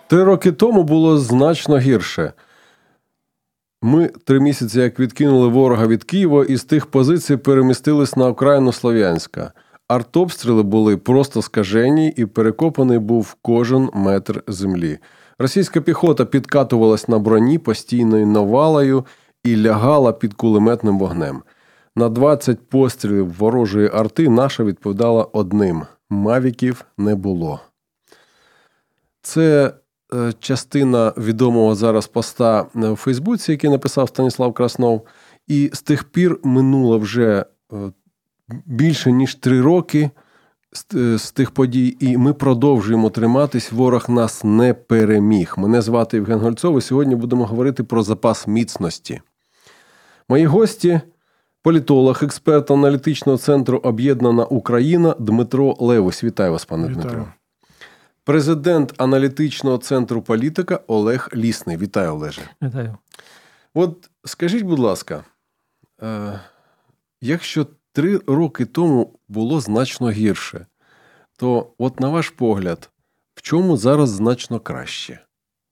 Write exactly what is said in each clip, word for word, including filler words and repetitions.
Три роки тому було значно гірше. Ми три місяці як відкинули ворога від Києва і з тих позицій перемістились на окраїну Слов'янська. Артобстріли були просто скажені і перекопаний був кожен метр землі. Російська піхота підкатувалась на броні постійною навалою і лягала під кулеметним вогнем. На двадцять пострілів ворожої арти наша відповідала одним – мавіків не було. Це е, частина відомого зараз поста у Фейсбуці, який написав Станіслав Краснов. І з тих пір минуло вже е, більше ніж три роки з, з тих подій, і ми продовжуємо триматись, ворог нас не переміг. Мене звати Євген Гольцов, і сьогодні будемо говорити про запас міцності. Мої гості – політолог, експерт аналітичного центру «Об'єднана Україна» Дмитро Левусь. Вітаю вас, пане Вітаю. Дмитро. Президент аналітичного центру «Політика» Олег Лісний. Вітаю, Олеже. Вітаю. От скажіть, будь ласка, якщо три роки тому було значно гірше, то от на ваш погляд, в чому зараз значно краще?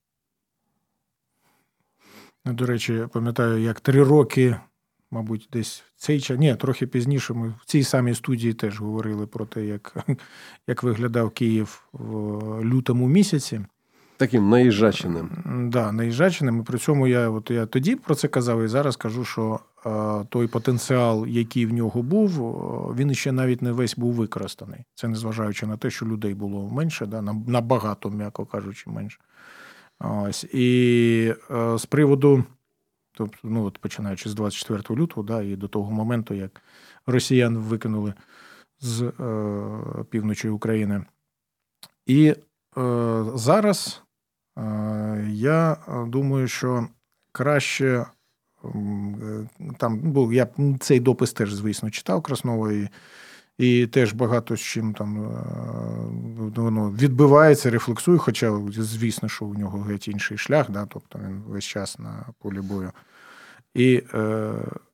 До речі, пам'ятаю, як три роки, мабуть, десь в цей час, ні, трохи пізніше, ми в цій самій студії теж говорили про те, як, як виглядав Київ в лютому місяці. Таким наїжджаченим. Так, да, наїжджаченим. І при цьому я, от я тоді про це казав, і зараз кажу, що а, той потенціал, який в нього був, він ще навіть не весь був використаний. Це незважаючи на те, що людей було менше, да, набагато, м'яко кажучи, менше. Ось. І а, з приводу, тобто, ну, от, починаючи з двадцять четвертого лютого, да, і до того моменту, як росіян викинули з е, півночі України. І е, зараз я думаю, що краще, там, бо я цей допис теж, звісно, читав Краснова, і, і теж багато з чим там воно відбивається, рефлексує, хоча, звісно, що у нього геть інший шлях, да, тобто він весь час на полі бою. І е,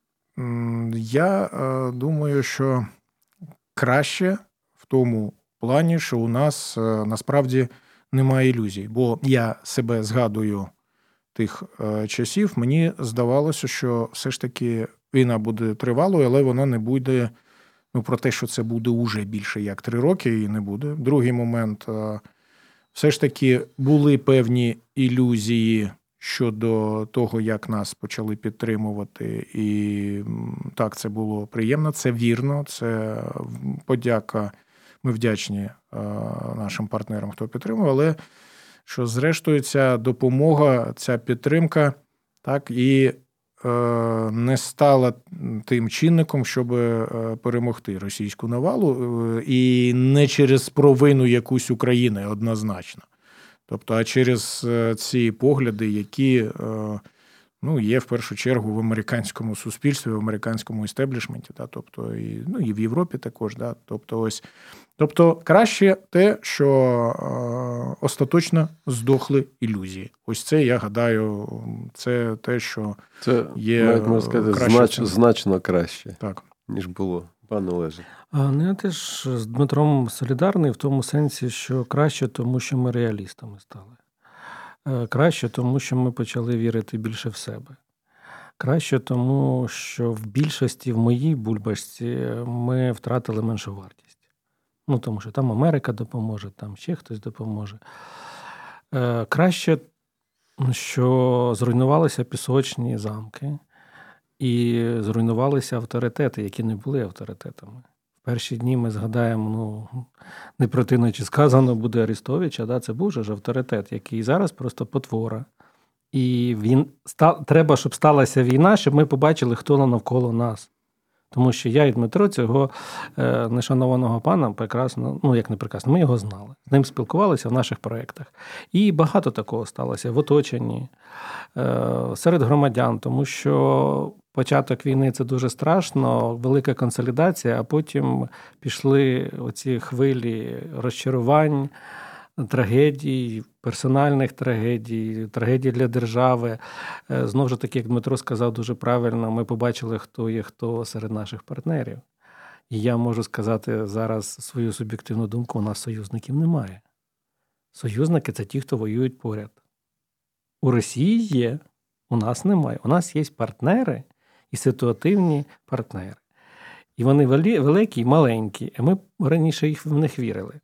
я е, думаю, що краще в тому плані, що у нас е, насправді немає ілюзій, бо я себе згадую тих е, часів, мені здавалося, що все ж таки війна буде тривалою, але вона не буде, ну, про те, що це буде уже більше як три роки, і не буде. Другий момент, е, все ж таки були певні ілюзії щодо того, як нас почали підтримувати, і так, це було приємно, це вірно, це подяка. Ми вдячні е, нашим партнерам, хто підтримує, але що зрештою ця допомога, ця підтримка так і е, не стала тим чинником, щоб е, перемогти російську навалу, е, і не через провину якусь України однозначно. Тобто, а через е, ці погляди, які е, ну, є в першу чергу в американському суспільстві, в американському істеблішменті, да, тобто і, ну, і в Європі також, да, тобто ось. Тобто краще те, що е, остаточно здохли ілюзії. Ось це, я гадаю, це те, що це, є навіть, можна сказати, знач, значно краще, так, ніж було. Пане Олеже. Ну, я теж з Дмитром солідарний в тому сенсі, що краще, тому що ми реалістами стали. Краще, тому що ми почали вірити більше в себе. Краще, тому що в більшості, в моїй бульбашці, ми втратили меншу вартість. Ну, тому що там Америка допоможе, там ще хтось допоможе. Краще, що зруйнувалися пісочні замки і зруйнувалися авторитети, які не були авторитетами. В перші дні ми згадаємо, ну, не протинучи сказано, буде Арестовича, да, це був же ж авторитет, який зараз просто потвора. І він, треба, щоб сталася війна, щоб ми побачили, хто навколо нас. Тому що я і Дмитро цього е, нешанованого пана прекрасно, ну як не прекрасно, ми його знали. З ним спілкувалися в наших проєктах. І багато такого сталося в оточенні, е, серед громадян, тому що початок війни – це дуже страшно, велика консолідація, а потім пішли оці хвилі розчарувань, трагедій, персональних трагедій, трагедій для держави. Знову ж таки, як Дмитро сказав дуже правильно, ми побачили, хто є хто серед наших партнерів. І я можу сказати зараз свою суб'єктивну думку, у нас союзників немає. Союзники – це ті, хто воюють поряд. У Росії є, у нас немає. У нас є партнери і ситуативні партнери. І вони великі і маленькі, а ми раніше їх в них вірили.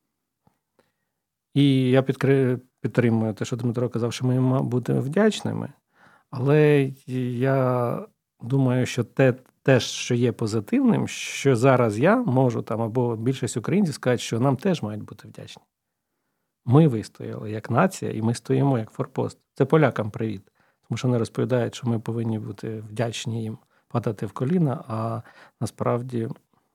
І я підкри... підтримую те, що Дмитро казав, що ми маємо бути вдячними, але я думаю, що те, те, що є позитивним, що зараз я можу, там, або більшість українців сказати, що нам теж мають бути вдячні. Ми вистояли як нація, і ми стоїмо як форпост. Це полякам привіт. Тому що вони розповідають, що ми повинні бути вдячні їм, падати в коліна, а насправді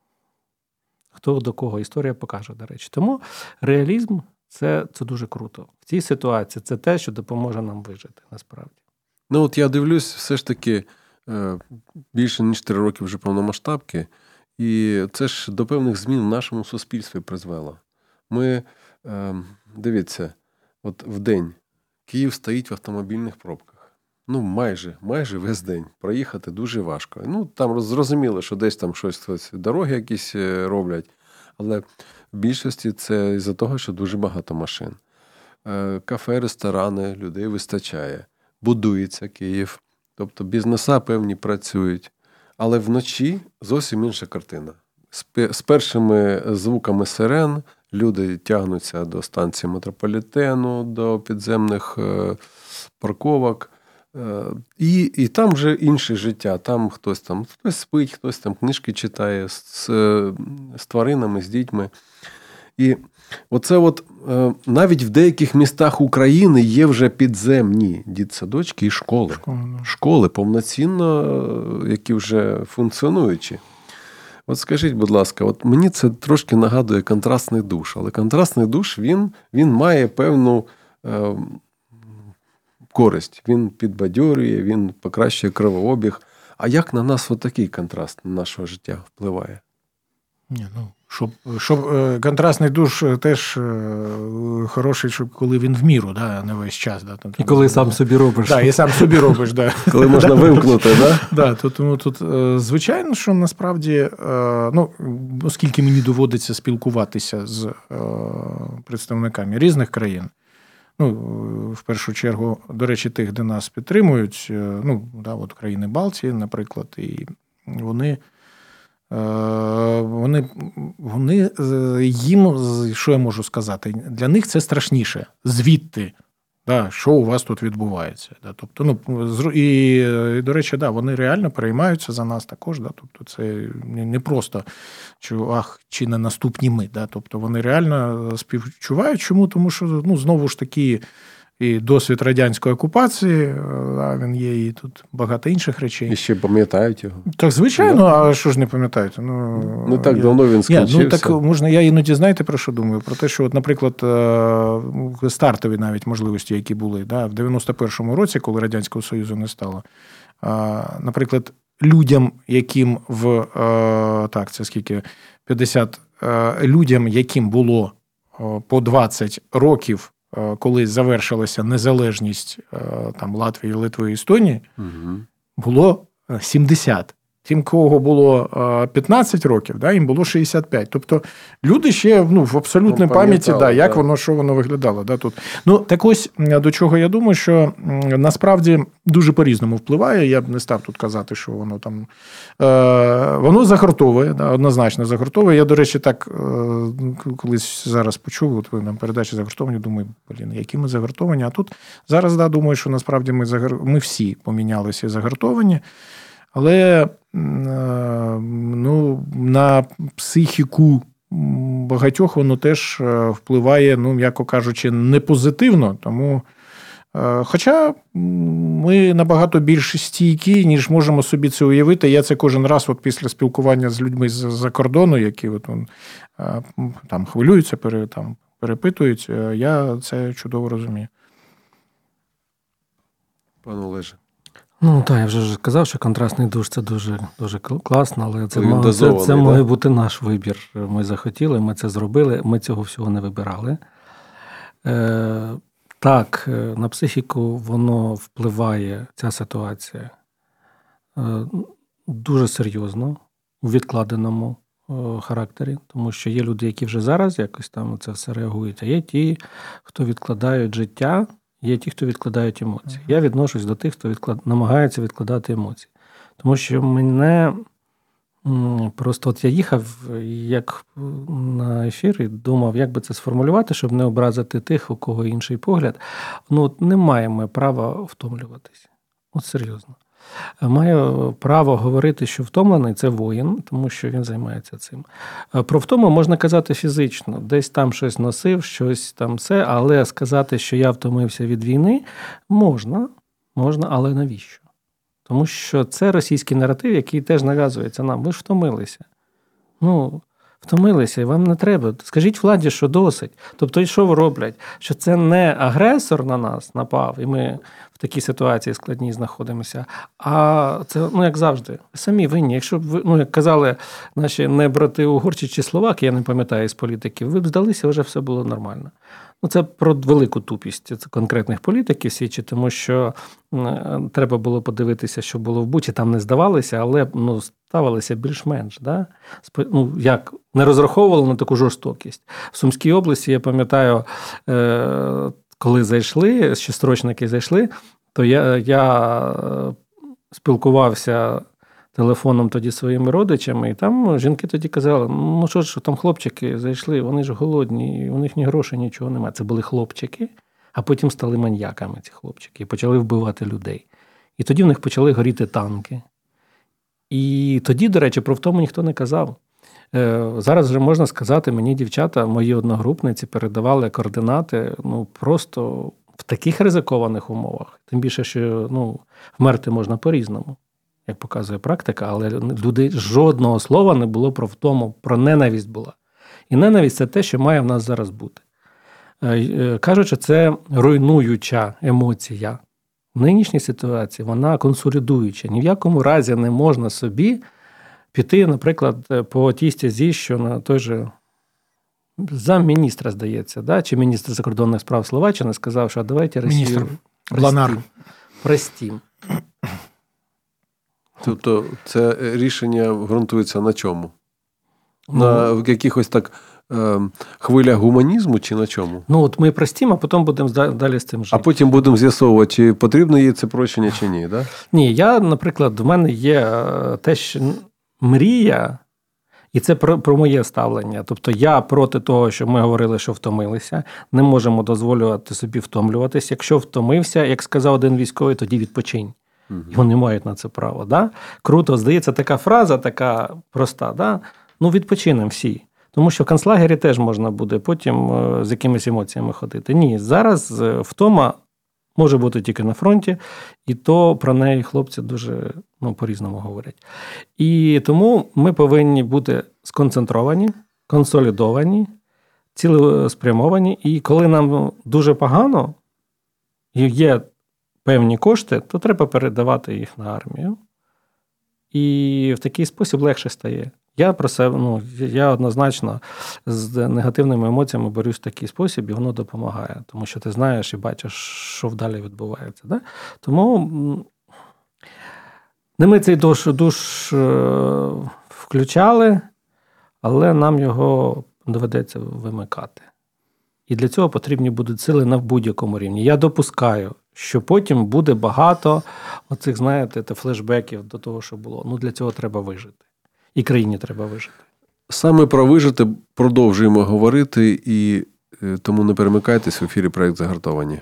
хто до кого історія покаже, до речі. Тому реалізм це, це дуже круто. В цій ситуації це те, що допоможе нам вижити, насправді. Ну от я дивлюсь, все ж таки більше ніж три роки вже повномасштабки, і це ж до певних змін в нашому суспільстві призвело. Ми, дивіться, от в день Київ стоїть в автомобільних пробках. Ну, майже, майже весь день. Проїхати дуже важко. Ну, там зрозуміло, що десь там щось, дороги якісь роблять, але в більшості це із-за того, що дуже багато машин. Кафе, ресторани, людей вистачає. Будується Київ. Тобто бізнеса певні працюють. Але вночі зовсім інша картина. З першими звуками сирен люди тягнуться до станції метрополітену, до підземних парковок. І, і там вже інше життя. Там хтось там хтось спить, хтось там книжки читає з, з тваринами, з дітьми. І оце от навіть в деяких містах України є вже підземні дитсадочки і школи. Школи, школи повноцінно, які вже функціонуючі. От скажіть, будь ласка, от мені це трошки нагадує контрастний душ. Але контрастний душ, він, він має певну е, користь. Він підбадьорює, він покращує кровообіг. А як на нас отакий контраст нашого життя впливає? Ні, ну, щоб, щоб контрастний душ теж хороший, щоб коли він в міру, да, не весь час. Да, там, і коли да. сам собі робиш. Да, і сам собі робиш, да. Коли можна вимкнути, да? Да, то, тому тут, звичайно, що насправді, ну, оскільки мені доводиться спілкуватися з представниками різних країн, ну, в першу чергу, до речі, тих, де нас підтримують, ну, да, от країни Балтії, наприклад, і вони Вони, вони, їм, що я можу сказати, для них це страшніше. Звідти, да, що у вас тут відбувається. Да, тобто, ну, і, і, до речі, да, вони реально переймаються за нас також. Да, тобто це не просто, що, ах, чи не наступні ми. Да, тобто вони реально співчувають. Чому? Тому що, ну, знову ж таки, і досвід радянської окупації, а він є, і тут багато інших речей. І ще пам'ятають його. Так, звичайно, а що ж не пам'ятають? Ну, ну так я... давно він скінчився. Я, ну, так, можна, я іноді, знаєте, про що думаю? Про те, що, от, наприклад, стартові навіть можливості, які були, да, в дев'яносто першому році, коли Радянського Союзу не стало, наприклад, людям, яким в, так, це скільки, п'ятдесят, людям, яким було по двадцять років, коли завершилася незалежність там, Латвії, Литви і Естонії, угу. було сімдесят. Тим, кого було п'ятнадцять років, да, їм було шістдесят п'ять. Тобто люди ще, ну, в абсолютній ну, пам'яті, да, як да. воно, що воно виглядало. Да, тут. Ну, так ось, до чого я думаю, що насправді дуже по-різному впливає. Я б не став тут казати, що воно там... Е, воно загартовує, да, однозначно загартовує. Я, до речі, так е, колись зараз почув, от ви нам передачі загартовані, думаю, блін, які ми загартовані. А тут зараз, да, думаю, що насправді ми, загар... ми всі помінялися і загартовані. Але ну, на психіку багатьох воно теж впливає, ну, м'яко кажучи, не позитивно. Тому, хоча ми набагато більш стійкі, ніж можемо собі це уявити. Я це кожен раз от після спілкування з людьми з-за кордону, які от, там хвилюються, пере, там, перепитують, я це чудово розумію. Пане Олеже. Ну, так, я вже казав, що контрастний душ – це дуже, дуже класно, але це, має, це, це має бути наш вибір. Ми захотіли, ми це зробили, ми цього всього не вибирали. Е, так, на психіку воно впливає, ця ситуація, е, дуже серйозно, у відкладеному характері, тому що є люди, які вже зараз якось там це все реагують, а є ті, хто відкладають життя, є ті, хто відкладають емоції. Я відношусь до тих, хто відклад... намагається відкладати емоції. Тому що мене просто от я їхав як на ефір і думав, як би це сформулювати, щоб не образити тих, у кого інший погляд. Ну, от не маємо права втомлюватися. От серйозно. Маю право говорити, що втомлений – це воїн, тому що він займається цим. Про втому можна казати фізично. Десь там щось носив, щось там все, але сказати, що я втомився від війни, можна, можна, але навіщо? Тому що це російський наратив, який теж нав'язується нам. Ви ж втомилися. Ну, втомилися, і вам не треба. Скажіть владі, що досить. Тобто, і що роблять? Що це не агресор на нас напав, і ми в такій ситуації складній знаходимося, а це, ну, як завжди, самі винні. Якщо б ви, ну, як казали наші не брати угорці чи словаки, я не пам'ятаю з політиків, ви б здалися, вже все було нормально. Ну, це про велику тупість це конкретних політиків свідчить, тому що треба було подивитися, що було в Бучі, там не здавалися, але ну, ставилися більш-менш. Да? Ну, як, не розраховували на таку жорстокість. В Сумській області, я пам'ятаю, коли зайшли, шестирічники зайшли, то я, я спілкувався телефоном тоді своїми родичами, і там жінки тоді казали, ну що ж, там хлопчики зайшли, вони ж голодні, у них ні грошей, нічого немає. Це були хлопчики, а потім стали маньяками ці хлопчики, і почали вбивати людей. І тоді в них почали горіти танки. І тоді, до речі, про втому ніхто не казав. Зараз вже можна сказати, мені дівчата, мої одногрупниці передавали координати, ну, просто в таких ризикованих умовах. Тим більше, що, ну, вмерти можна по-різному, як показує практика, але люди жодного слова не було про втому, про ненависть була. І ненависть – це те, що має в нас зараз бути. Кажуть, що це руйнуюча емоція. В нинішній ситуації вона консолідуюча. Ні в якому разі не можна собі піти, наприклад, по тій стезі, що на той же замміністра, здається, да? Чи міністр закордонних справ Словаччини сказав, що давайте Росію простім. простім. Тобто це рішення ґрунтується на чому? Ну, на якихось так е, хвилях гуманізму чи на чому? Ну, от ми простім, а потім будемо далі з цим жити. А потім будемо з'ясовувати, чи потрібно їй це прощення, чи ні, да? Ні, я, наприклад, в мене є те, що мрія, і це про, про моє ставлення. Тобто я проти того, що ми говорили, що втомилися, не можемо дозволювати собі втомлюватись. Якщо втомився, як сказав один військовий, тоді відпочинь. І вони мають на це право. Да? Круто, здається, така фраза, така проста. Да? Ну, відпочинемо всі. Тому що в концлагері теж можна буде потім з якимись емоціями ходити. Ні, зараз втома може бути тільки на фронті, і то про неї хлопці дуже ну, по-різному говорять. І тому ми повинні бути сконцентровані, консолідовані, цілеспрямовані. І коли нам дуже погано, і є певні кошти, то треба передавати їх на армію. І в такий спосіб легше стає. Я про себе, ну, я однозначно з негативними емоціями борюсь в такий спосіб, і воно допомагає. Тому що ти знаєш і бачиш, що вдалі відбувається. Да? Тому не ми цей душ, душ включали, але нам його доведеться вимикати. І для цього потрібні будуть сили на будь-якому рівні. Я допускаю, що потім буде багато оцих, знаєте, флешбеків до того, що було. Ну, для цього треба вижити. І країні треба вижити. Саме про вижити продовжуємо говорити, і тому не перемикайтесь, в ефірі проект «Загартовані».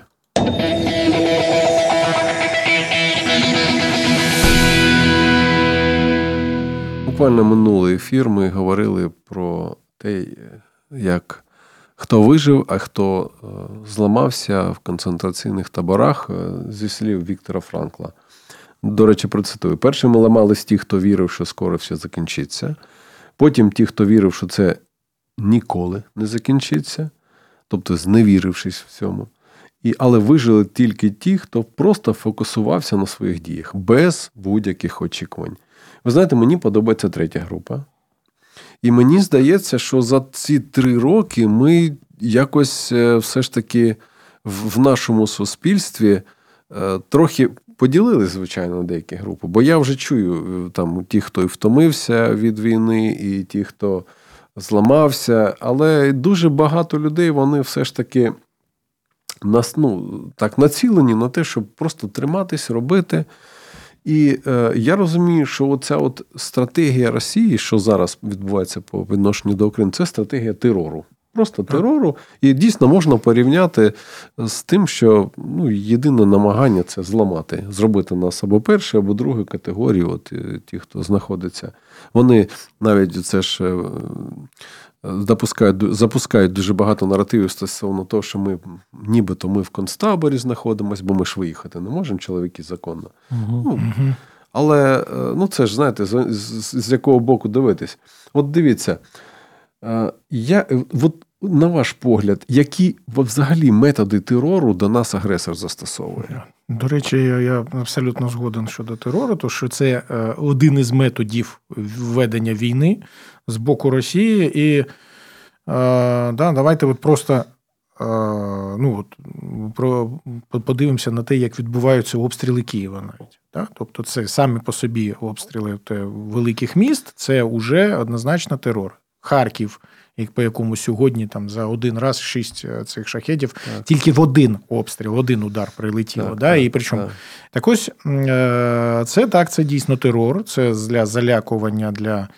Буквально минулий ефір ми говорили про те, як хто вижив, а хто зламався в концентраційних таборах, зі слів Віктора Франкла. До речі, процитую. Першими ламались ті, хто вірив, що скоро все закінчиться. Потім ті, хто вірив, що це ніколи не закінчиться. Тобто зневірившись в цьому. І, але вижили тільки ті, хто просто фокусувався на своїх діях, без будь-яких очікувань. Ви знаєте, мені подобається третя група. І мені здається, що за ці три роки ми якось все ж таки в нашому суспільстві трохи поділили, звичайно, деякі групи. Бо я вже чую, там, ті, хто і втомився від війни, і ті, хто зламався. Але дуже багато людей, вони все ж таки нас, ну, так, націлені на те, щоб просто триматись, робити. І е, я розумію, що оця от стратегія Росії, що зараз відбувається по відношенню до України, це стратегія терору. Просто терору. І дійсно можна порівняти з тим, що ну, єдине намагання – це зламати. Зробити нас або першу, або другу категорію. От ті, хто знаходиться. Вони навіть це ж запускають, запускають дуже багато наративів стосовно того, що ми нібито ми в концтаборі знаходимося, бо ми ж виїхати не можемо, чоловіки, законно. Угу. Ну, але ну, це ж, знаєте, з, з, з якого боку дивитись. От дивіться, я, от, на ваш погляд, які взагалі методи терору до нас агресор застосовує? До речі, я, я абсолютно згоден щодо терору, тому що це один із методів ведення війни з боку Росії. І е, да, давайте от просто е, ну, от, про, подивимося на те, як відбуваються обстріли Києва навіть. Да? Тобто це самі по собі обстріли великих міст, це вже однозначно терор. Харків, по якому сьогодні там за один раз шість цих шахедів, так. Тільки в один обстріл, один удар прилетіло. Так, да? так, і причому, так. так ось, це так, це дійсно терор, це для залякування, для,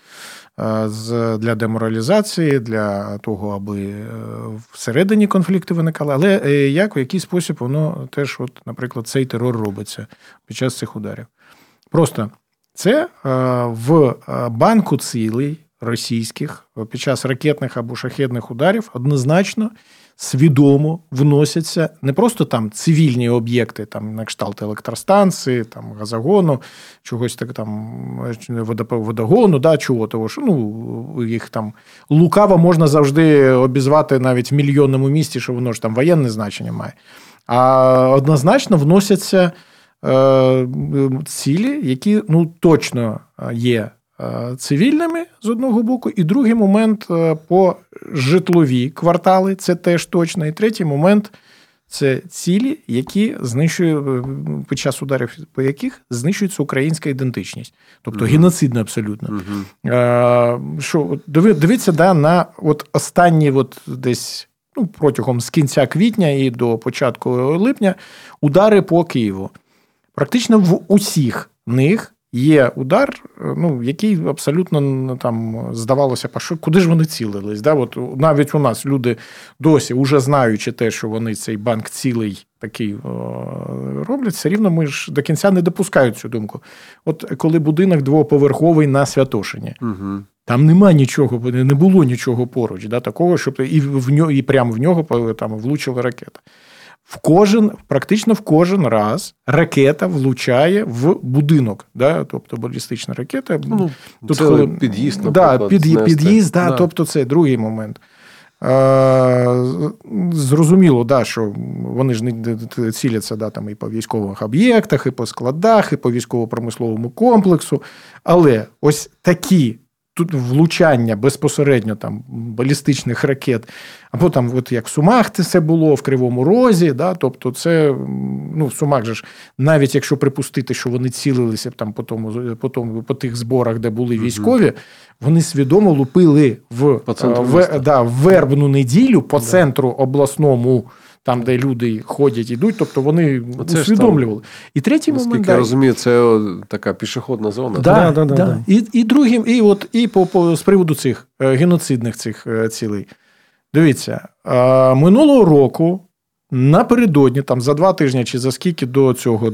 для деморалізації, для того, аби всередині конфлікти виникали. Але як, в який спосіб воно теж, от, наприклад, цей терор робиться під час цих ударів? Просто це в банку цілей російських під час ракетних або шахедних ударів однозначно свідомо вносяться не просто там цивільні об'єкти, там на кшталт електростанції, там газогону, чогось так там водогону, да, чого того, що ну їх там лукаво можна завжди обізвати навіть в мільйонному місті, що воно ж там воєнне значення має. А однозначно вносяться е, цілі, які ну точно є цивільними з одного боку, і другий момент по житлові квартали, це теж точно, і третій момент це цілі, які знищують, під час ударів по яких знищується українська ідентичність. Тобто угу. геноцидно абсолютно. Угу. А, що, дивіться, да, на от останні от десь ну, протягом з кінця квітня і до початку липня удари по Києву. Практично в усіх них є удар, ну, який абсолютно там здавалося, а що, куди ж вони цілились? Да? От навіть у нас люди досі, уже знаючи те, що вони цей банк цілий такий о, роблять, все рівно ми ж до кінця не допускають цю думку. От коли будинок двоповерховий на Святошині, угу. там нема нічого, не було нічого поруч, да, такого, щоб і, в нього, і прямо в нього там влучила ракета. В кожен, практично в кожен раз ракета влучає в будинок, да? Тобто балістична ракета. Ну, тут це коли... під'їзд, да, під, під'їзд, да, да. Тобто це другий момент. А, зрозуміло, да, що вони ж не ціляться да, там, і по військових об'єктах, і по складах, і по військово-промисловому комплексу, але ось такі тут влучання безпосередньо там балістичних ракет, або там, от як в Сумах це було, в Кривому Розі, да, тобто це, ну, в Сумах же ж, навіть якщо припустити, що вони цілилися там по, тому, по, тому, по тих зборах, де були військові, угу. вони свідомо лупили в, в, да, в вербну неділю по да. центру обласному, там, де люди ходять, ідуть, тобто вони це усвідомлювали. І третій момент... Наскільки я розумію, це така пішохідна зона. Да, да, да, да, да. І, і другим, і, от, і по, по, з приводу цих геноцидних цих цілей. Дивіться, минулого року, напередодні, там, за два тижні, чи за скільки до цього,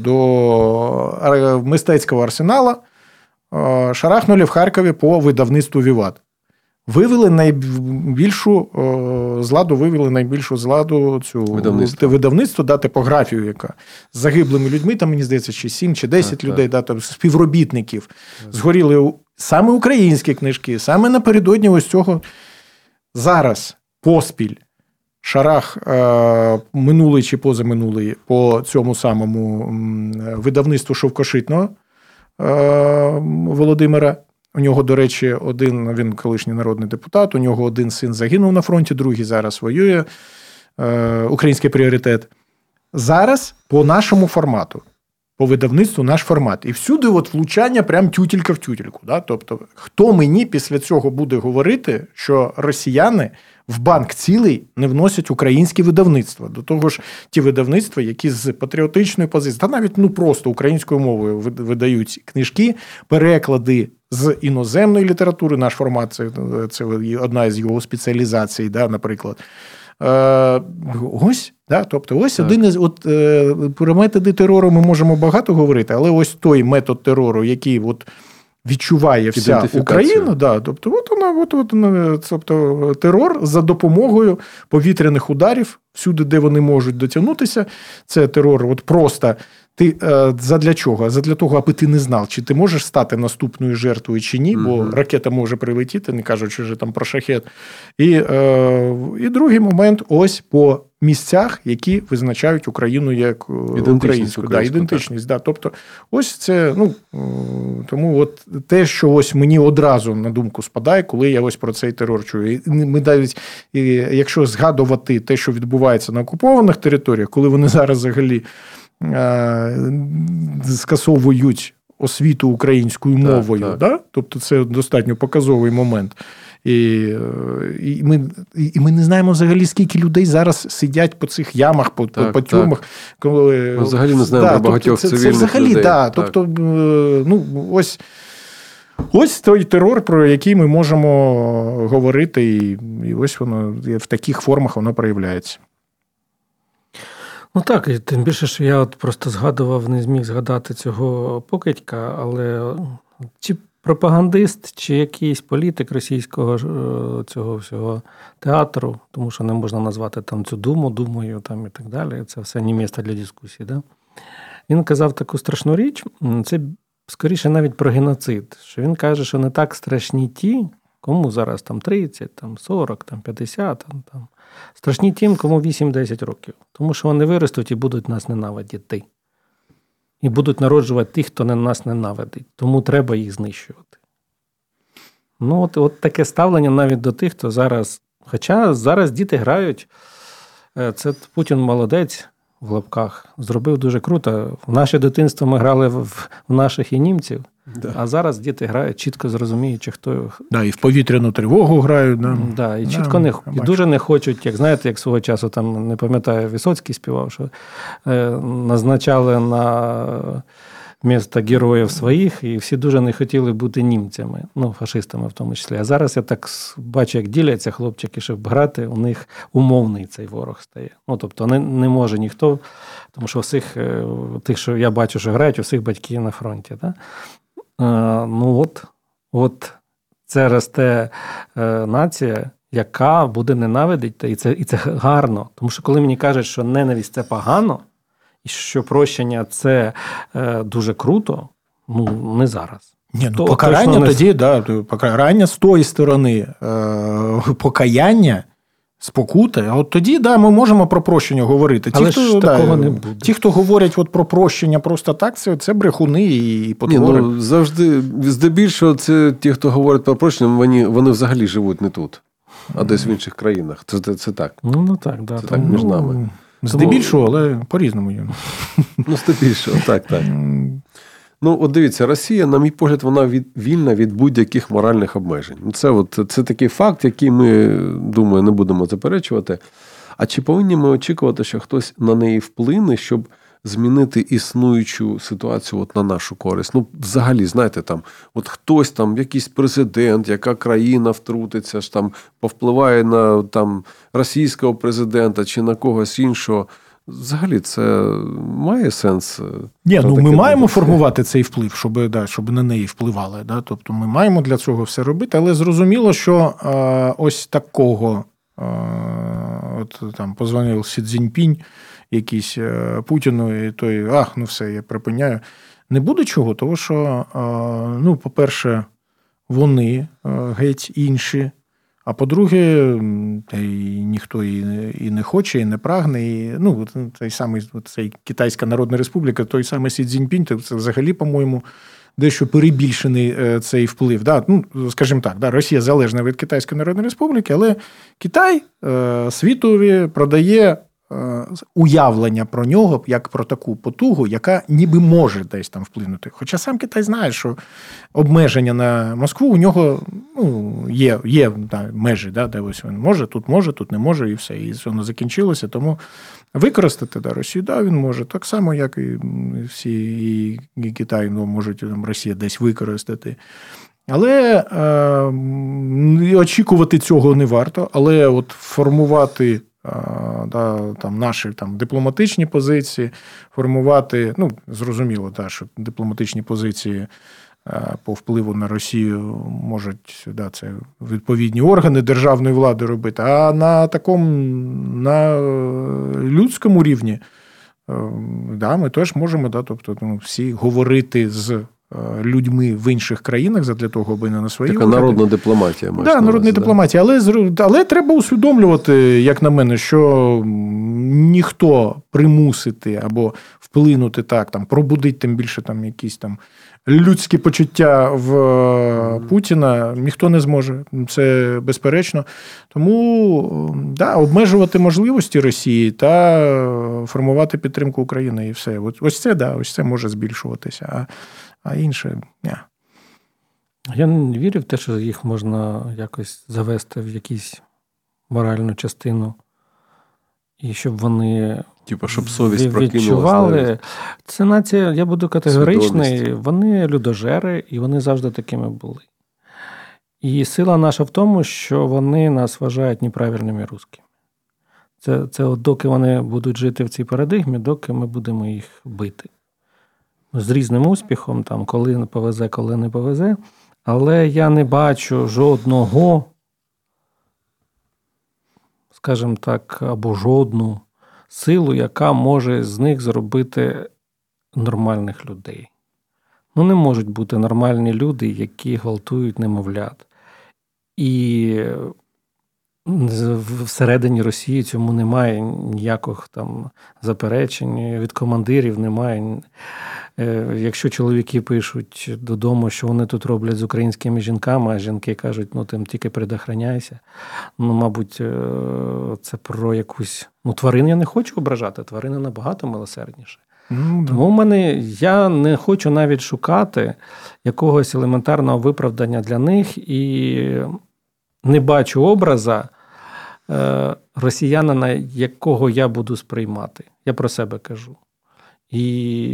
до мистецького арсенала, шарахнули в Харкові по видавництву «Віват». Вивели найбільшу з ладу, вивели найбільшу з ладу цю видавництво, видавництво да, типографію, яка з загиблими людьми, там, мені здається, чи сім, чи десять так, людей, так. Да, там, співробітників. Згоріли саме українські книжки, саме напередодні ось цього. Зараз поспіль шарах е, минулий чи позаминулий по цьому самому видавництву Шовкошитного е, Володимира. У нього, до речі, один, він колишній народний депутат, у нього один син загинув на фронті, другий зараз воює, е, український пріоритет. Зараз по нашому формату по видавництву наш формат. І всюди от влучання прям тютелька в тютельку. Да? Тобто, хто мені після цього буде говорити, що росіяни в банк цілий не вносять українські видавництва. До того ж, ті видавництва, які з патріотичної позиції, та навіть ну просто українською мовою видають книжки, переклади з іноземної літератури, наш формат, це, це одна із його спеціалізацій, да, наприклад. Е, ось, да, тобто ось так. Один із, от, е, про методи терору ми можемо багато говорити, але ось той метод терору, який от відчуває вся Україна, да, тобто от вона, от, от, тобто терор за допомогою повітряних ударів всюди, де вони можуть дотягнутися, це терор от просто. Ти е, задля чого? Задля того, аби ти не знав, чи ти можеш стати наступною жертвою чи ні, бо mm-hmm. ракета може прилетіти, не кажучи вже там про шахет. І, е, і другий момент ось по місцях, які визначають Україну як українську. Да, ідентичність. Да. Тобто ось це, ну, тому от те, що ось мені одразу на думку спадає, коли я ось про цей терор чую. І ми навіть, і якщо згадувати те, що відбувається на окупованих територіях, коли вони зараз взагалі скасовують освіту українською мовою, так, так. Да? Тобто це достатньо показовий момент. І, і, ми, і ми не знаємо взагалі, скільки людей зараз сидять по цих ямах, по, так, по тюрмах. Коли... Ми взагалі не знаємо да, про багатьох тобто, цивільних це, це взагалі, людей. Да, тобто, ну, ось, ось той терор, про який ми можемо говорити, і, і ось воно в таких формах воно проявляється. Ну так, і тим більше, що я от просто згадував, не зміг згадати цього покидька, але чи пропагандист, чи якийсь політик російського цього всього театру, тому що не можна назвати там цю думу, думою там і так далі, це все не місце для дискусії, да? Він казав таку страшну річ, це скоріше навіть про геноцид, що він каже, що не так страшні ті, кому зараз там тридцять, там сорок, там п'ятдесят, там, там страшні тим, кому вісім-десять років. Тому що вони виростуть і будуть нас ненавидіти. І будуть народжувати тих, хто нас ненавидить. Тому треба їх знищувати. Ну, от, от таке ставлення навіть до тих, хто зараз... Хоча зараз діти грають. Це Путін молодець, в лапках, зробив дуже круто. В наше дитинство ми грали в, в наших і німців. Да. А зараз діти грають, чітко зрозуміючи, хто... Да, і в повітряну тривогу грають. Да, да і чітко да, не, і дуже не хочуть, як знаєте, як свого часу, там, не пам'ятаю, Висоцький співав, що е, назначали на місто героїв своїх, і всі дуже не хотіли бути німцями, ну, фашистами в тому числі. А зараз я так бачу, як діляться хлопчики, щоб грати, у них умовний цей ворог стає. Ну, тобто не, не може ніхто, тому що всіх, тих, що я бачу, що грають, усіх батьків на фронті, да? Ну от, от це росте е, нація, яка буде ненавидіти, і це, і це гарно. Тому що коли мені кажуть, що ненависть – це погано, і що прощення – це е, дуже круто, ну не зараз. Ні, ну, То, покарання не... тоді, да, покарання з тої сторони, е, покаяння, спокута, а от тоді, да, ми можемо про прощення говорити. Ті, Але хто, ж да, такого не буде. Ті, хто говорять от про прощення просто так, це, це брехуни і потвори. Ні, ну, завжди, здебільшого, це ті, хто говорить про прощення, вони, вони взагалі живуть не тут, а десь в інших країнах. Це, це, це так. Ну, ну так, да. Це тому, так між нами. Здебільшого, але по-різному. Ну, здебільшого, так, так. Ну, от дивіться, Росія, на мій погляд, вона від, вільна від будь-яких моральних обмежень. Це, от, це такий факт, який ми, думаю, не будемо заперечувати. А чи повинні ми очікувати, що хтось на неї вплине, щоб змінити існуючу ситуацію от на нашу користь? Ну, взагалі, знаєте, там, от хтось там, якийсь президент, яка країна втрутиться, ж там, повпливає на там, російського президента чи на когось іншого. Взагалі, це має сенс? Ні, ну ми маємо буде? формувати цей вплив, щоб, да, щоб на неї впливали. Да? Тобто ми маємо для цього все робити, але зрозуміло, що е, ось такого, е, от там позвонив Сі Цзіньпінь якийсь е, Путіну, і той, ах, ну все, я припиняю. Не буде чого, тому що, е, ну, по-перше, вони е, геть інші. А по-друге, та й ніхто і, і не хоче, і не прагне. І, ну, той самий цей Китайська Народна Республіка, той самий Сі Цзіньпінь, це взагалі, по-моєму, дещо перебільшений цей вплив. Да, ну, скажімо так, да, Росія залежна від Китайської Народної Республіки, але Китай е, світові продає уявлення про нього, як про таку потугу, яка ніби може десь там вплинути. Хоча сам Китай знає, що обмеження на Москву у нього ну, є, є да, межі, да, де ось він може, тут може, тут не може, і все. І воно закінчилося, тому використати да, Росію, да, він може. Так само, як і всі, і, і Китай ну, можуть там, Росія десь використати. Але е, очікувати цього не варто, але от формувати Да, там, наші там, дипломатичні позиції, формувати, ну, зрозуміло, да, що дипломатичні позиції по впливу на Росію можуть да, це відповідні органи державної влади робити, а на такому, на людському рівні да, ми теж можемо да, тобто, ну, всі говорити з людьми в інших країнах для того, аби не на свої така народна дипломатія. Так, да, народна да? дипломатія. Але, але треба усвідомлювати, як на мене, що ніхто примусити або вплинути так, там, пробудити тим більше там, якісь там людські почуття в mm. Путіна ніхто не зможе. Це безперечно. Тому да, обмежувати можливості Росії та формувати підтримку України і все. Ось це, да, ось це може збільшуватися. А А інше, ні. Я не вірю в те, що їх можна якось завести в якусь моральну частину. І щоб вони Типа, щоб совість відчували. Це нація, я буду категоричний, вони людожери, і вони завжди такими були. І сила наша в тому, що вони нас вважають неправильними русскими. Це, це от доки вони будуть жити в цій парадигмі, доки ми будемо їх бити. З різним успіхом, там, коли повезе, коли не повезе. Але я не бачу жодного, скажімо так, або жодну силу, яка може з них зробити нормальних людей. Ну, не можуть бути нормальні люди, які гвалтують немовлят. І всередині Росії цьому немає ніяких там заперечень, від командирів немає. Якщо чоловіки пишуть додому, що вони тут роблять з українськими жінками, а жінки кажуть, ну, тим тільки предохраняйся. Ну, мабуть, це про якусь... Ну, тварин я не хочу ображати, тварини набагато милосердніше. Mm-hmm. Тому в мене, я не хочу навіть шукати якогось елементарного виправдання для них і не бачу образа росіянина, якого я буду сприймати. Я про себе кажу. І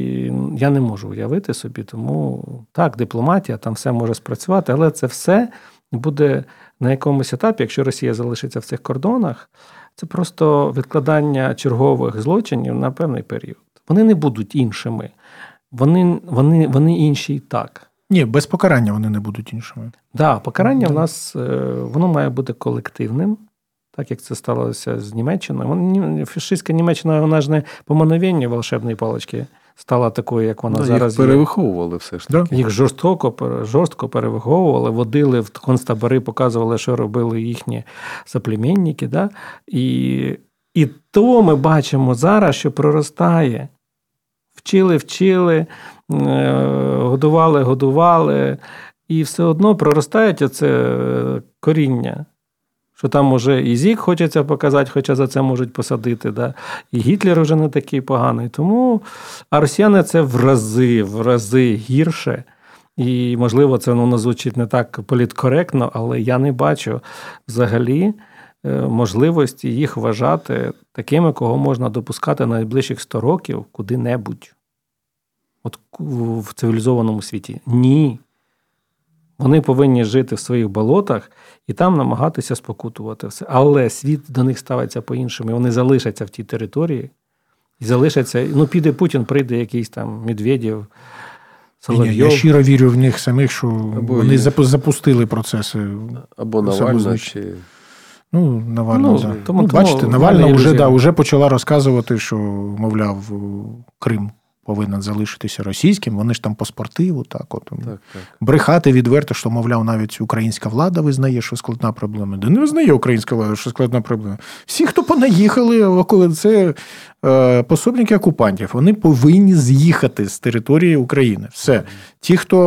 я не можу уявити собі, тому так, дипломатія, там все може спрацювати, але це все буде на якомусь етапі, якщо Росія залишиться в цих кордонах, це просто відкладання чергових злочинів на певний період. Вони не будуть іншими. Вони, вони, вони інші і так. Ні, без покарання вони не будуть іншими. Так, да, покарання в нас, воно має бути колективним. Так, як це сталося з Німеччиною. Фашистська Німеччина, вона ж не по мановенню волшебної палички стала такою, як вона да, зараз їх перевиховували все ж таки. Їх жорстоко, жорстко перевиховували, водили в концтабори, показували, що робили їхні соплеменники. Да? І, і то ми бачимо зараз, що проростає. Вчили, вчили, годували, годували, і все одно проростають оце коріння. Що там уже і Зік хочеться показати, хоча за це можуть посадити, да? І Гітлер вже не такий поганий. Тому, а росіяни це в рази, в рази гірше. І, можливо, це ну, звучить не так політкоректно, але я не бачу взагалі можливості їх вважати такими, кого можна допускати на найближчих сто років куди-небудь. От в цивілізованому світі. Ні. Вони повинні жити в своїх болотах і там намагатися спокутувати все. Але світ до них ставиться по-іншому. Вони залишаться в тій території. І залишаться, ну піде Путін, прийде якийсь там Медведєв, Соловйов. Я щиро вірю в них самих, що або вони є. запустили процеси. Або Навальна чи... Ну, Навальна, ну, да. тому, ну, бачите, тому, Навальна вже, да, вже почала розказувати, що, мовляв, Крим повинен залишитися російським, вони ж там паспорти, отак от. Так, так. Брехати відверто, що, мовляв, навіть українська влада визнає, що складна проблема. Да не визнає українська влада, що складна проблема. Всі, хто понаїхали, це е, пособники окупантів, вони повинні з'їхати з території України. Все. Ті, хто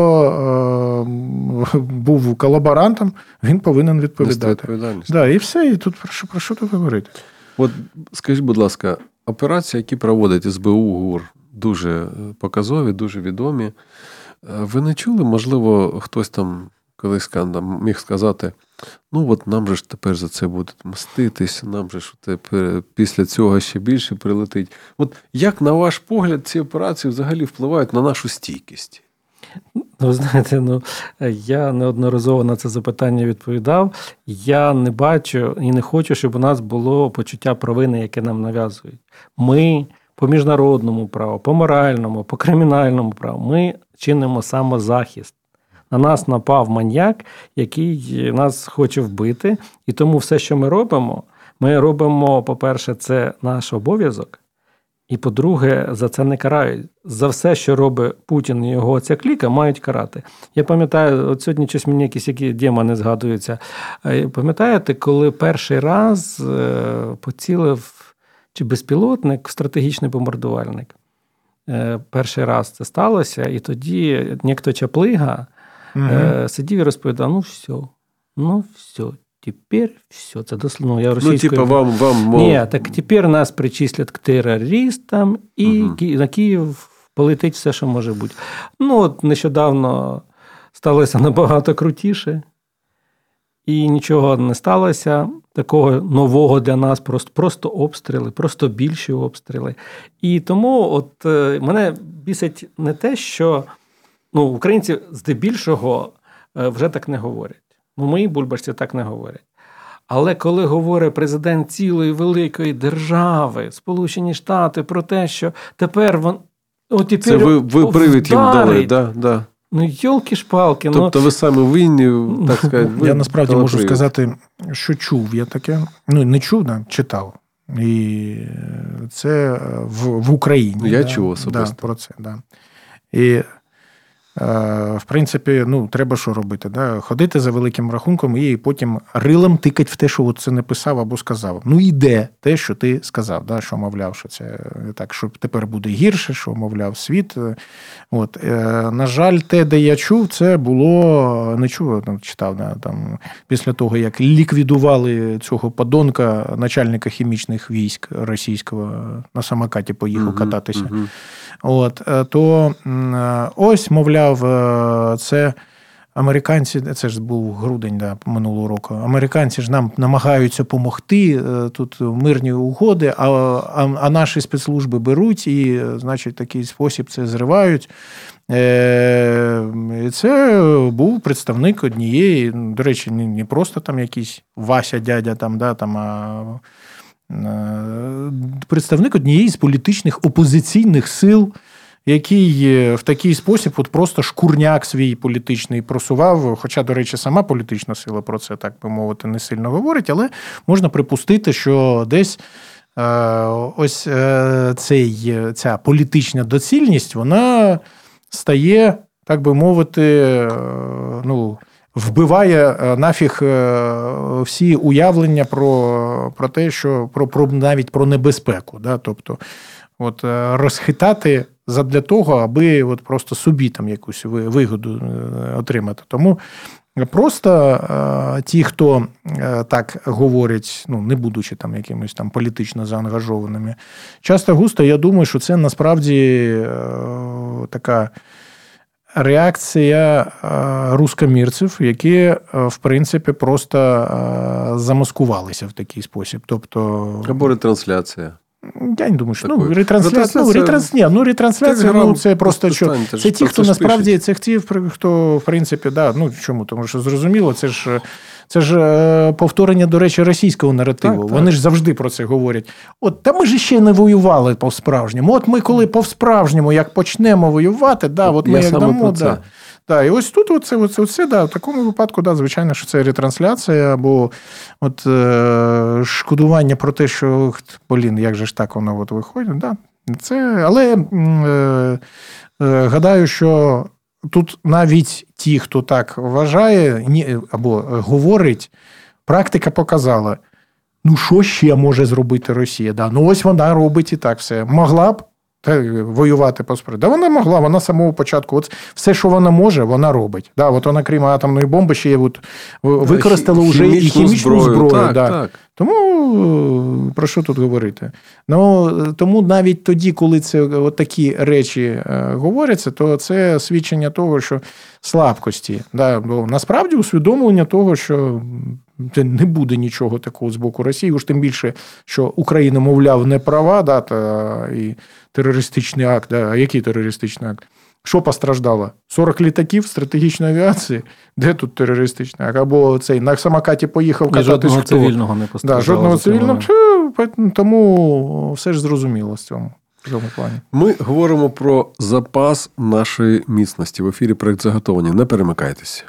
е, був колаборантом, він повинен відповідати. Да, і все, і тут про що, про що тут говорити? От скажіть, будь ласка, операції, які проводить ес бе у, ГУР, дуже показові, дуже відомі. Ви не чули, можливо, хтось там колись міг сказати, ну от нам же ж тепер за це будуть мститись, нам же ж тепер після цього ще більше прилетить. От як, на ваш погляд, ці операції взагалі впливають на нашу стійкість? Ну, знаєте, ну, я неодноразово на це запитання відповідав. Я не бачу і не хочу, щоб у нас було почуття провини, яке нам нав'язують. Ми по міжнародному праву, по моральному, по кримінальному праву, ми чинимо самозахист. На нас напав маньяк, який нас хоче вбити. І тому все, що ми робимо, ми робимо, по-перше, це наш обов'язок. І, по-друге, за це не карають. За все, що робить Путін і його ця кліка, мають карати. Я пам'ятаю, от сьогодні щось мені якісь які демони згадуються. Пам'ятаєте, коли перший раз поцілив чи безпілотник в стратегічний бомбардувальник? Перший раз це сталося, і тоді ніхто Чаплига угу. сидів і розповідав, ну все, ну все. Тепер все, це дословно. Я російською... Ну, типа, вам... вам мов... Ні, так тепер нас причислять к терористам, і угу. на Київ полетить все, що може бути. Ну, от нещодавно сталося набагато крутіше, і нічого не сталося такого нового для нас, просто, просто обстріли, просто більші обстріли. І тому от мене бісить не те, що ну, українці здебільшого вже так не говорять. Ну, мої бульбашці так не говорять. Але коли говорить президент цілої великої держави, Сполучені Штати, про те, що тепер він... О, тепер це ви, ви привід їм дали, да, да. Ну, йолки-шпалки. Тобто ну... ви самі винні, так сказати. Ви я насправді можу привід. сказати, що чув я таке. Ну, не чув, да, читав. І це в, в Україні. Я да, чув особисто. Да, про це, да. І в принципі, ну, треба що робити? Да? Ходити за великим рахунком і потім рилом тикати в те, що от це написав або сказав. Ну, іде те, що ти сказав, да? Що, мовляв, що це так, що тепер буде гірше, що, мовляв, світ. От. На жаль, те, де я чув, це було, не чув, там, читав, да? Там, після того, як ліквідували цього подонка, начальника хімічних військ російського, на самокаті поїхав угу, кататися. Угу. От, то ось, мовляв, це американці, це ж був грудень, да, минулого року, американці ж нам намагаються допомогти, тут мирні угоди, а, а, а наші спецслужби беруть і, значить, такий спосіб це зривають. Е, і це був представник однієї, до речі, не просто там якийсь Вася, дядя, там, да, там, а представник однієї з політичних опозиційних сил, який в такий спосіб от просто шкурняк свій політичний просував, хоча, до речі, сама політична сила про це, так би мовити, не сильно говорить, але можна припустити, що десь ось цей, ця політична доцільність, вона стає, так би мовити, ну, вбиває нафіг всі уявлення про, про те, що про, про навіть про небезпеку. Да? Тобто, от, розхитати задля того, аби от просто собі там якусь вигоду отримати. Тому просто ті, хто так говорять, ну, не будучи там якимось там політично заангажованими, часто-густо, я думаю, що це насправді така реакція рускомірців, які, в принципі, просто замаскувалися в такий спосіб. Тобто... Або ретрансляція. Я не думаю, що ну, ретрансляція, ну, ретрans... Ні, ну, ретрансляція, ну, це просто що, це ті, хто насправді, це ті, хто, в принципі, да, ну, чому, тому що зрозуміло, це ж, це ж повторення, до речі, російського наративу. Так, Вони так. ж завжди про це говорять. От, та ми ж ще не воювали по-справжньому. От ми коли по-справжньому, як почнемо воювати, да, от ми Я як дамо, да. Да, і ось тут оце, оце, оце, да, в такому випадку, да, звичайно, що це ретрансляція, або от, е, шкодування про те, що, блін, як же ж так воно от виходить. Да, це, але е, е, гадаю, що тут навіть ті, хто так вважає, ні, або говорить, практика показала, ну що ще може зробити Росія? Да, ну ось вона робить і так все. Могла б, Та, воювати по справі. Да вона могла, вона з самого початку. От все, що вона може, вона робить. Да, от вона, крім атомної бомби, ще от, використала вже і хімічну зброю. зброю так, да. так. Тому про що тут говорити? Ну, тому навіть тоді, коли це от такі речі е, говоряться, то це свідчення того, що слабкості. Да, бо насправді усвідомлення того, що не буде нічого такого з боку Росії, уж тим більше, що Україна, мовляв, не права, да, та, і терористичний акт. Да, а який терористичний акт? Що постраждало? сорок літаків стратегічної авіації? Де тут терористичний акт? Або цей на самокаті поїхав кататись. Жодного хто? цивільного не постраждало. Да, жодного цивільного. Тому все ж зрозуміло з цьому. В цьому плані. Ми говоримо про запас нашої міцності. В ефірі проект «Заготовлені». Не перемикайтеся.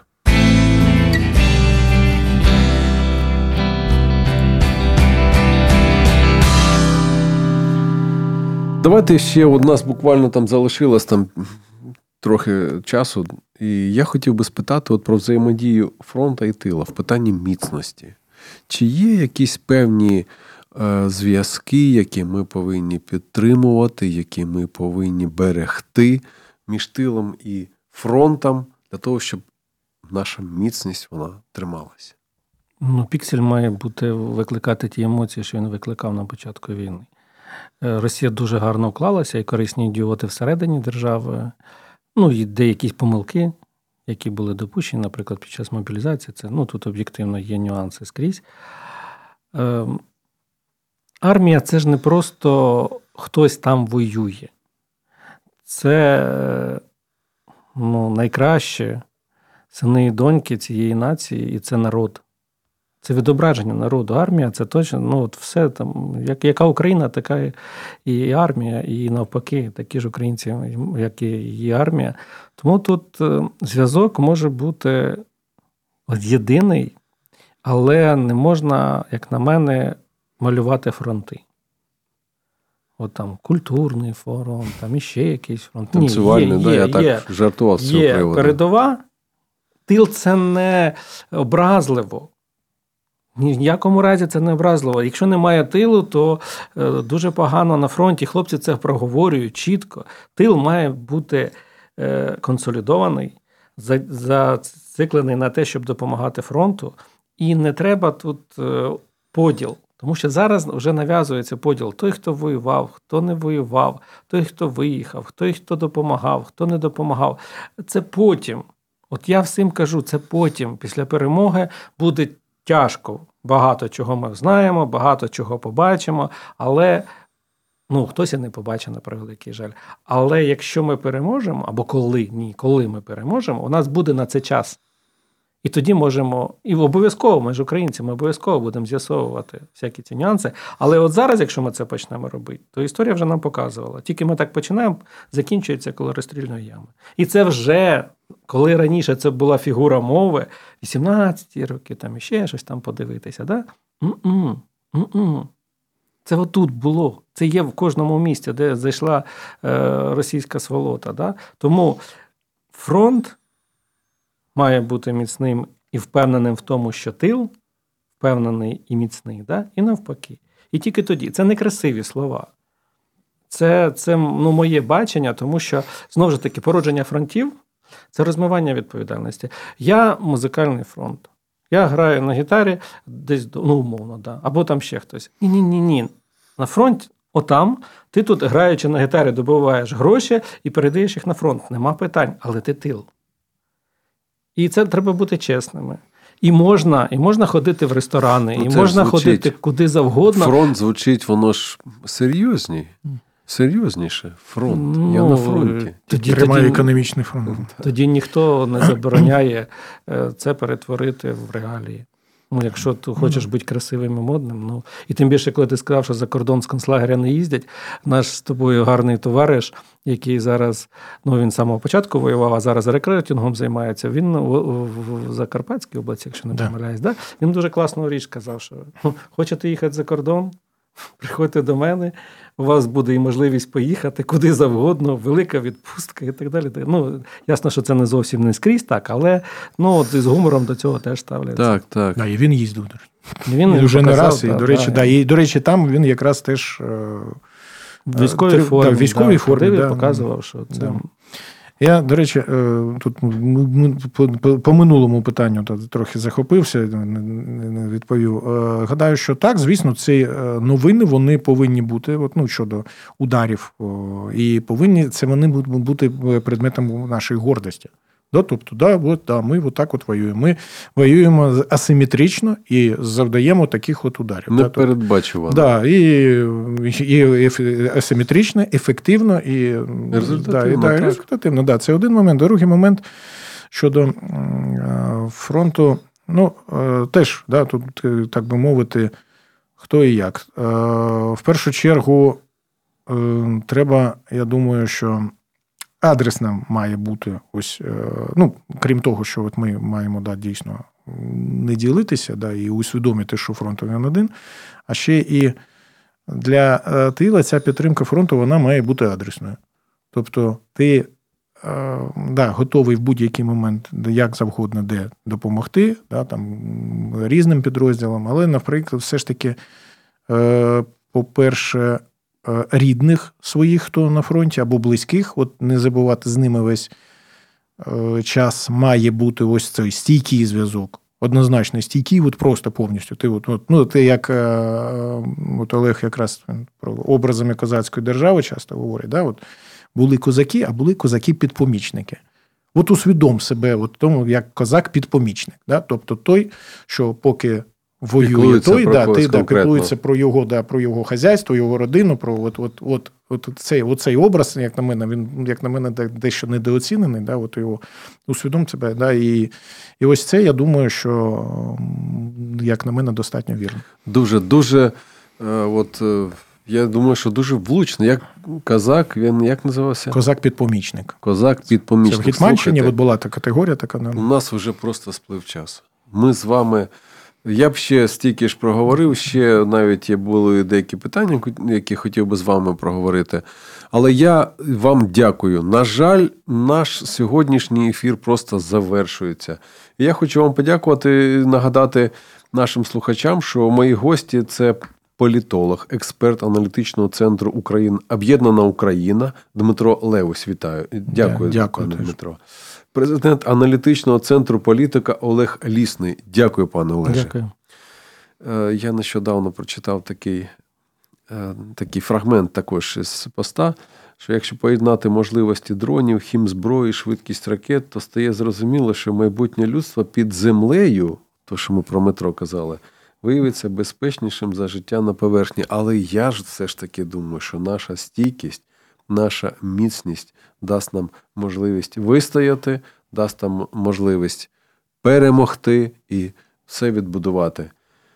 Давайте ще, у нас буквально там залишилось там трохи часу, і я хотів би спитати от про взаємодію фронту і тила в питанні міцності. Чи є якісь певні е, зв'язки, які ми повинні підтримувати, які ми повинні берегти між тилом і фронтом для того, щоб наша міцність вона трималася? Ну, Піксель має бути викликати ті емоції, що він викликав на початку війни. Росія дуже гарно вклалася, і корисні ідіоти всередині держави. Ну, і деякі помилки, які були допущені, наприклад, під час мобілізації. Це, ну, тут об'єктивно є нюанси скрізь. Е, армія – це ж не просто хтось там воює. Це, ну, найкраще сини і доньки цієї нації, і це народ. Це відображення народу. Армія – це точно, ну, от все там, як, яка Україна, така і армія, і навпаки, такі ж українці, як і армія. Тому тут зв'язок може бути єдиний, але не можна, як на мене, малювати фронти. От там культурний фронт, там іще якийсь фронт. Танцювальний, Ні, да, є, я є, так жартував з цього є приводу. Передова. Тил – це не образливо. Ні в якому разі це не образливо. Якщо немає тилу, то е, дуже погано на фронті. Хлопці це проговорюють чітко. Тил має бути е, консолідований, за, зациклений на те, щоб допомагати фронту. І не треба тут е, поділ. Тому що зараз вже нав'язується поділ. Той, хто воював, хто не воював, той, хто виїхав, той, хто допомагав, хто не допомагав. Це потім. От я всім кажу, це потім. Після перемоги буде тяжко. Багато чого ми знаємо, багато чого побачимо, але, ну, хтось і не побачить, на превеликий жаль. Але якщо ми переможемо, або коли, ні, коли ми переможемо, у нас буде на це час. І тоді можемо, і обов'язково, ми ж українці, ми обов'язково будемо з'ясовувати всякі ці нюанси. Але от зараз, якщо ми це почнемо робити, то історія вже нам показувала. Тільки ми так починаємо, закінчується коло розстрільної ями. І це вже, коли раніше це була фігура мови, вісімнадцяті роки, там іще щось там подивитися, да? М-м, м-м. Це отут було. Це є в кожному місті, де зайшла е, російська сволота. Да? Тому фронт має бути міцним і впевненим в тому, що тил впевнений і міцний, да? І навпаки. І тільки тоді. Це не красиві слова. Це, це ну, моє бачення, тому що, знову ж таки, породження фронтів – це розмивання відповідальності. Я музикальний фронт. Я граю на гітарі десь, ну, умовно, да. Або там ще хтось. Ні-ні-ні. На фронті, отам, ти тут, граючи на гітарі, добуваєш гроші і передаєш їх на фронт. Нема питань, але ти тил. І це треба бути чесними. І можна, і можна ходити в ресторани, ну, і можна звучить, ходити куди завгодно. Фронт звучить, воно ж серйозні. Серйозніше. Фронт. Ну, я на фронті. Тоді тримає економічний фронт. Тоді ніхто не забороняє це перетворити в реалії. Ну, якщо ти хочеш бути красивим і модним. Ну, і тим більше, коли ти сказав, що за кордон з концлагеря не їздять, наш з тобою гарний товариш, який зараз, ну, він з самого початку воював, а зараз рекрутингом займається, він в Закарпатській області, якщо не помиляюсь, да. Да? Він дуже класну річ сказав, що ну, хочете їхати за кордон, приходьте до мене, у вас буде і можливість поїхати куди завгодно, велика відпустка і так далі. Ну, ясно, що це не зовсім не скрізь так, але ну, от з гумором до цього теж ставляться. Так, так. Да, і він їздив. Він і вже показав, не раз. І, да, до речі, да, да, і, до речі, там він якраз теж В військовій формі. Да, в військовій да, формі, да, да. показував, що це... Да. Я, до речі, тут по, по, по минулому питанню трохи захопився, не відповів. Гадаю, що так, звісно, ці новини, вони повинні бути, от, ну, щодо ударів, і повинні це вони бути предметом нашої гордості. Да, тобто, да, от, да, ми отак от воюємо. Ми воюємо асиметрично і завдаємо таких от ударів. Непередбачувано. Да, і, і асиметрично, ефективно і результативно. Да, і, да, результативно. Да, це один момент. Другий момент щодо фронту, ну, теж, да, тут, так би мовити, хто і як. В першу чергу треба, я думаю, що адресно має бути ось, ну, крім того, що от ми маємо, да, дійсно не ділитися, да, і усвідомити, що фронт він один, а ще і для тила ця підтримка фронту, вона має бути адресною. Тобто ти, да, готовий в будь-який момент, як завгодно, де допомогти, да, там, різним підрозділам, але, наприклад, все ж таки, по-перше, рідних своїх, хто на фронті, або близьких, от не забувати з ними весь час має бути ось цей стійкий зв'язок. Однозначно стійкий, от просто повністю. Ти, от, от, ну, ти як от Олег якраз про образами козацької держави часто говорить, да, от, були козаки, а були козаки-підпомічники. От усвідом себе от тому, як козак-підпомічник. Да? Тобто той, що поки воює той, да, ти да, піклується про його, да, про його хазяйство, його родину, про от, от, от, от цей, оцей образ, як на мене, він, як на мене, дещо недооцінений, да, от його усвідом себе, да, і, і ось це, я думаю, що, як на мене, достатньо вірно. Дуже, дуже, от, я думаю, що дуже влучно. Як козак, він як називався? Козак-підпомічник. Козак-підпомічник. Це в Гетьманщині от була така категорія. Така, у нас вже просто сплив час. Ми з вами... Я б ще стільки ж проговорив, ще навіть є були деякі питання, які хотів би з вами проговорити. Але я вам дякую. На жаль, наш сьогоднішній ефір просто завершується. І я хочу вам подякувати, нагадати нашим слухачам, що мої гості – це політолог, експерт аналітичного центру Україна, Об'єднана Україна Дмитро Левусь. Вітаю. Дякую, дякую пане Дмитро. Президент аналітичного центру політика Олег Лісний. Дякую, пане Олеже. Дякую. Я нещодавно прочитав такий, такий фрагмент також із поста, що якщо поєднати можливості дронів, хімзброї, швидкість ракет, то стає зрозуміло, що майбутнє людство під землею, то, що ми про метро казали, виявиться безпечнішим за життя на поверхні. Але я ж все ж таки думаю, що наша стійкість, наша міцність дасть нам можливість вистояти, дасть нам можливість перемогти і все відбудувати.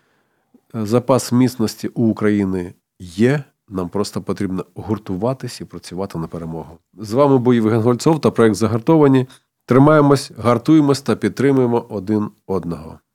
Запас міцності у України є, нам просто потрібно гуртуватись і працювати на перемогу. З вами був Євген Гольцов та проект «Загартовані». Тримаємось, гартуємось та підтримуємо один одного.